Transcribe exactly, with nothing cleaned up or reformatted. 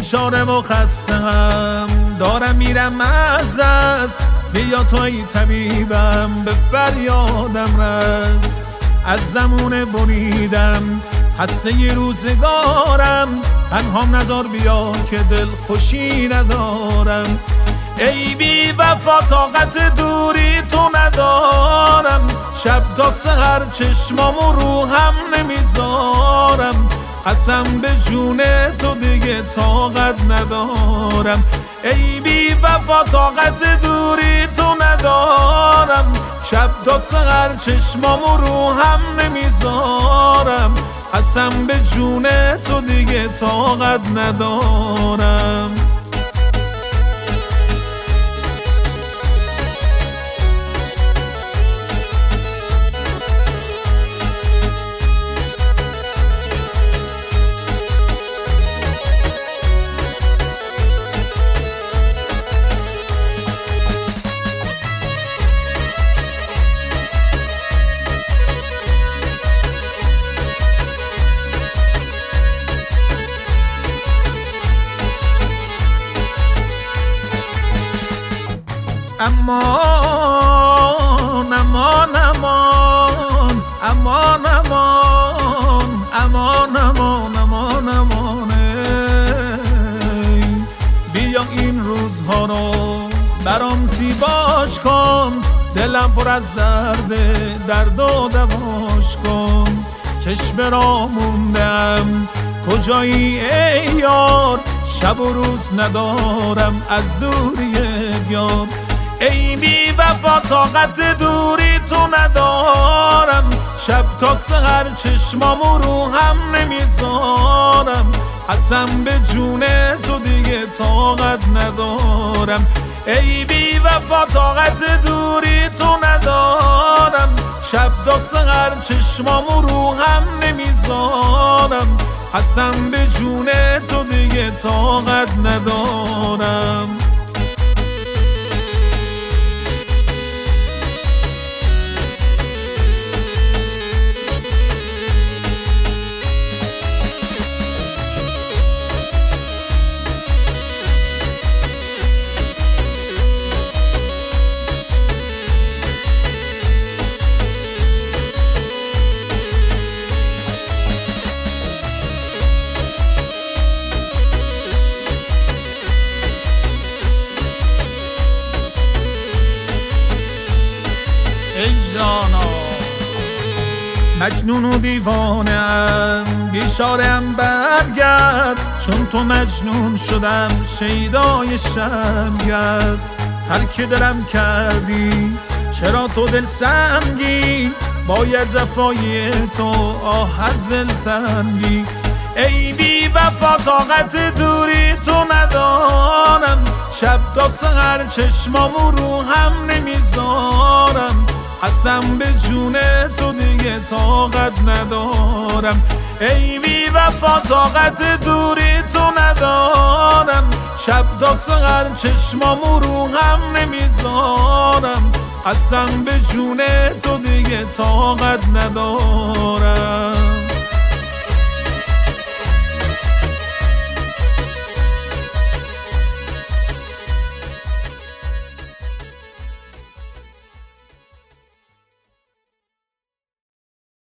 بیچاره و خستم، دارم میرم از دست، بیا توی طبیبم به فریادم رس. از زمونه بریدم هسته ی روزگارم، تنهام نذار بیا که دل خوشی ندارم. ای بی وفا طاقت دوری تو ندارم، شب تا سحر چشمامو رو هم نمیذارم. قسم به جون تو دیگه طاقت ندارم. ای بی وفا طاقت دوری تو ندارم، شب تا سحر چشمامو رو هم نمیذارم. قسم به جون تو دیگه طاقت ندارم. امان امان امان امان امان امان امان امان امان ای بیا این روزها رو برام زیباش کن، دلم پر از درده درد و دواش کن. چشم را موندم کجایی ای یار، شب و روز ندارم از دوری بیار. ای بی وفا طاقت دوری تو ندارم، شب تا سحر چشمامو رو هم نمیذارم. قسم به جون تو دیگه طاقت ندارم. ای بی وفا طاقت دوری تو ندارم، شب تا سحر چشمامو رو هم نمیذارم. قسم به جون تو دیگه طاقت ندارم. ای جانا مجنون و دیوانم، بیچاره‌ام برگرد، چون تو مجنون شدم شیدای شبگرد. ترک دلم کردی چرا تو دل سنگی، باید جفای تو آه از دل تنگی. ای بی وفا طاقت دوری تو ندارم، شب تا سحر چشمامو رو هم نمیذارم. قسم به جون تو دیگه طاقت ندارم. ای بی وفا طاقت دوری تو ندارم، شب تا سحر چشمامو رو هم نمیذارم. قسم به جون تو دیگه طاقت ندارم.